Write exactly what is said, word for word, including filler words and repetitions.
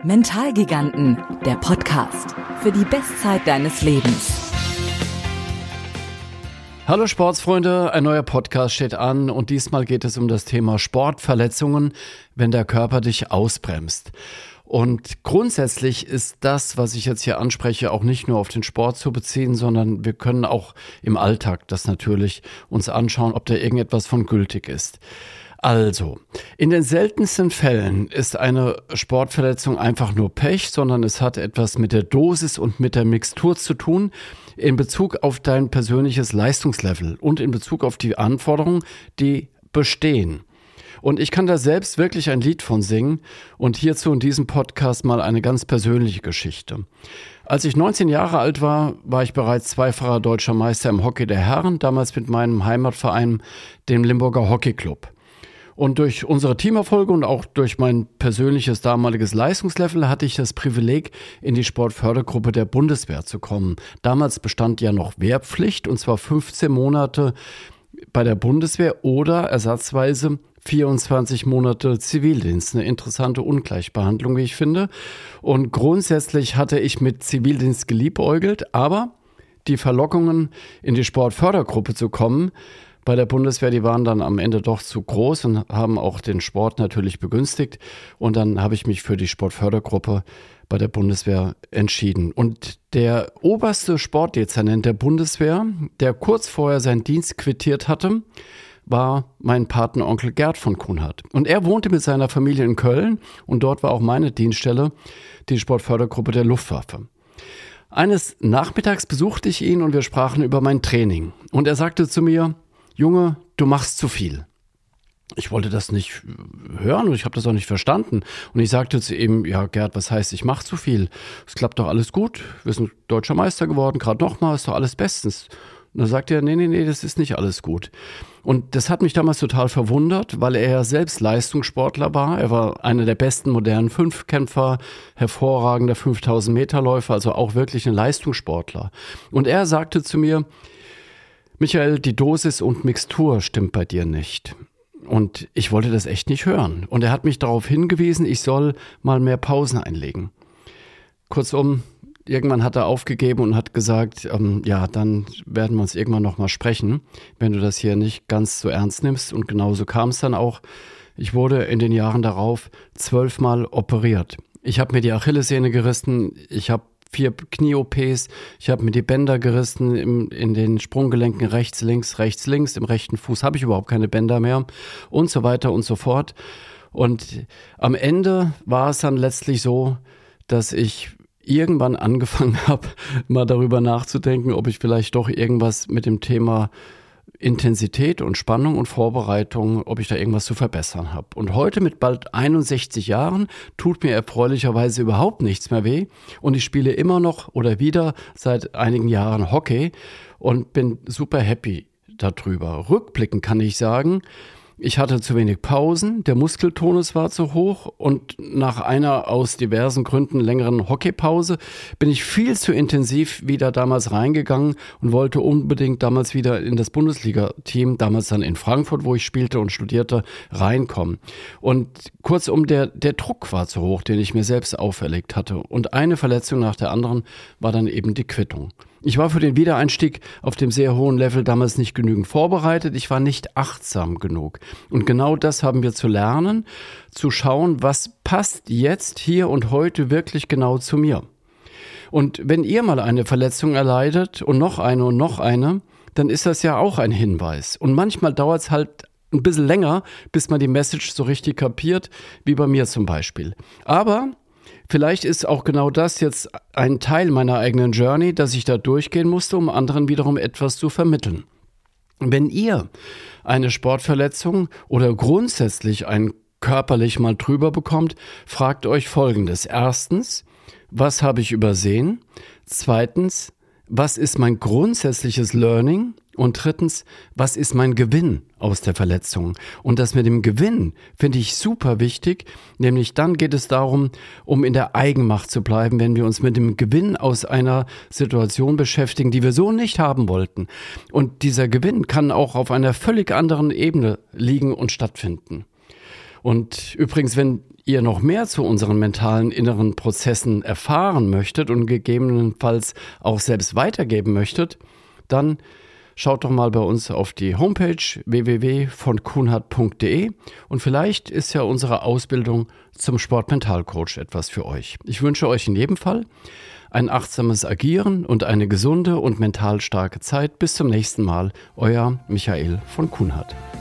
Mentalgiganten, der Podcast für die Bestzeit deines Lebens. Hallo Sportsfreunde, ein neuer Podcast steht an und diesmal geht es um das Thema Sportverletzungen, wenn der Körper dich ausbremst. Und grundsätzlich ist das, was ich jetzt hier anspreche, auch nicht nur auf den Sport zu beziehen, sondern wir können auch im Alltag das natürlich uns anschauen, ob da irgendetwas von gültig ist. Also, in den seltensten Fällen ist eine Sportverletzung einfach nur Pech, sondern es hat etwas mit der Dosis und mit der Mixtur zu tun in Bezug auf dein persönliches Leistungslevel und in Bezug auf die Anforderungen, die bestehen. Und ich kann da selbst wirklich ein Lied von singen und hierzu in diesem Podcast mal eine ganz persönliche Geschichte. Als ich neunzehn Jahre alt war, war ich bereits zweifacher deutscher Meister im Hockey der Herren, damals mit meinem Heimatverein, dem Limburger Hockey Club. Und durch unsere Teamerfolge und auch durch mein persönliches damaliges Leistungslevel hatte ich das Privileg, in die Sportfördergruppe der Bundeswehr zu kommen. Damals bestand ja noch Wehrpflicht, und zwar fünfzehn Monate bei der Bundeswehr oder ersatzweise vierundzwanzig Monate Zivildienst. Eine interessante Ungleichbehandlung, wie ich finde. Und grundsätzlich hatte ich mit Zivildienst geliebäugelt, aber die Verlockungen, in die Sportfördergruppe zu kommen, bei der Bundeswehr, die waren dann am Ende doch zu groß und haben auch den Sport natürlich begünstigt. Und dann habe ich mich für die Sportfördergruppe bei der Bundeswehr entschieden. Und der oberste Sportdezernent der Bundeswehr, der kurz vorher seinen Dienst quittiert hatte, war mein Patenonkel Gerd von Kunhardt. Und er wohnte mit seiner Familie in Köln und dort war auch meine Dienststelle, die Sportfördergruppe der Luftwaffe. Eines Nachmittags besuchte ich ihn und wir sprachen über mein Training. Und er sagte zu mir: Junge, du machst zu viel. Ich wollte das nicht hören und ich habe das auch nicht verstanden. Und ich sagte zu ihm: Ja, Gerd, was heißt, ich mache zu viel? Es klappt doch alles gut. Wir sind deutscher Meister geworden, gerade nochmal, ist doch alles bestens. Und dann sagte er: Nee, nee, nee, das ist nicht alles gut. Und das hat mich damals total verwundert, weil er ja selbst Leistungssportler war. Er war einer der besten modernen Fünfkämpfer, hervorragender fünftausend Meter Läufer, also auch wirklich ein Leistungssportler. Und er sagte zu mir: Michael, die Dosis und Mixtur stimmt bei dir nicht. Und ich wollte das echt nicht hören. Und er hat mich darauf hingewiesen, ich soll mal mehr Pausen einlegen. Kurzum, irgendwann hat er aufgegeben und hat gesagt, ähm, ja, dann werden wir uns irgendwann nochmal sprechen, wenn du das hier nicht ganz so ernst nimmst. Und genauso kam es dann auch. Ich wurde in den Jahren darauf zwölfmal operiert. Ich habe mir die Achillessehne gerissen, ich habe vier Knie-O Ps, ich habe mir die Bänder gerissen im, in den Sprunggelenken rechts, links, rechts, links, im rechten Fuß habe ich überhaupt keine Bänder mehr und so weiter und so fort. Und am Ende war es dann letztlich so, dass ich irgendwann angefangen habe, mal darüber nachzudenken, ob ich vielleicht doch irgendwas mit dem Thema Intensität und Spannung und Vorbereitung, ob ich da irgendwas zu verbessern habe. Und heute mit bald einundsechzig Jahren tut mir erfreulicherweise überhaupt nichts mehr weh und ich spiele immer noch oder wieder seit einigen Jahren Hockey und bin super happy darüber. Rückblickend kann ich sagen, ich hatte zu wenig Pausen, der Muskeltonus war zu hoch und nach einer aus diversen Gründen längeren Hockeypause bin ich viel zu intensiv wieder damals reingegangen und wollte unbedingt damals wieder in das Bundesliga-Team, damals dann in Frankfurt, wo ich spielte und studierte, reinkommen. Und kurzum, der, der Druck war zu hoch, den ich mir selbst auferlegt hatte. Und eine Verletzung nach der anderen war dann eben die Quittung. Ich war für den Wiedereinstieg auf dem sehr hohen Level damals nicht genügend vorbereitet. Ich war nicht achtsam genug. Und genau das haben wir zu lernen, zu schauen, was passt jetzt, hier und heute wirklich genau zu mir. Und wenn ihr mal eine Verletzung erleidet und noch eine und noch eine, dann ist das ja auch ein Hinweis. Und manchmal dauert es halt ein bisschen länger, bis man die Message so richtig kapiert, wie bei mir zum Beispiel. Aber vielleicht ist auch genau das jetzt ein Teil meiner eigenen Journey, dass ich da durchgehen musste, um anderen wiederum etwas zu vermitteln. Wenn ihr eine Sportverletzung oder grundsätzlich ein körperlich mal drüber bekommt, fragt euch Folgendes. Erstens, was habe ich übersehen? Zweitens, was ist mein grundsätzliches Learning? Und drittens, was ist mein Gewinn aus der Verletzung? Und das mit dem Gewinn finde ich super wichtig, nämlich dann geht es darum, um in der Eigenmacht zu bleiben, wenn wir uns mit dem Gewinn aus einer Situation beschäftigen, die wir so nicht haben wollten. Und dieser Gewinn kann auch auf einer völlig anderen Ebene liegen und stattfinden. Und übrigens, wenn ihr noch mehr zu unseren mentalen inneren Prozessen erfahren möchtet und gegebenenfalls auch selbst weitergeben möchtet, dann schaut doch mal bei uns auf die Homepage w w w punkt von kuhnhardt punkt d e und vielleicht ist ja unsere Ausbildung zum Sportmentalcoach etwas für euch. Ich wünsche euch in jedem Fall ein achtsames Agieren und eine gesunde und mental starke Zeit. Bis zum nächsten Mal, euer Michael von Kuhnhardt.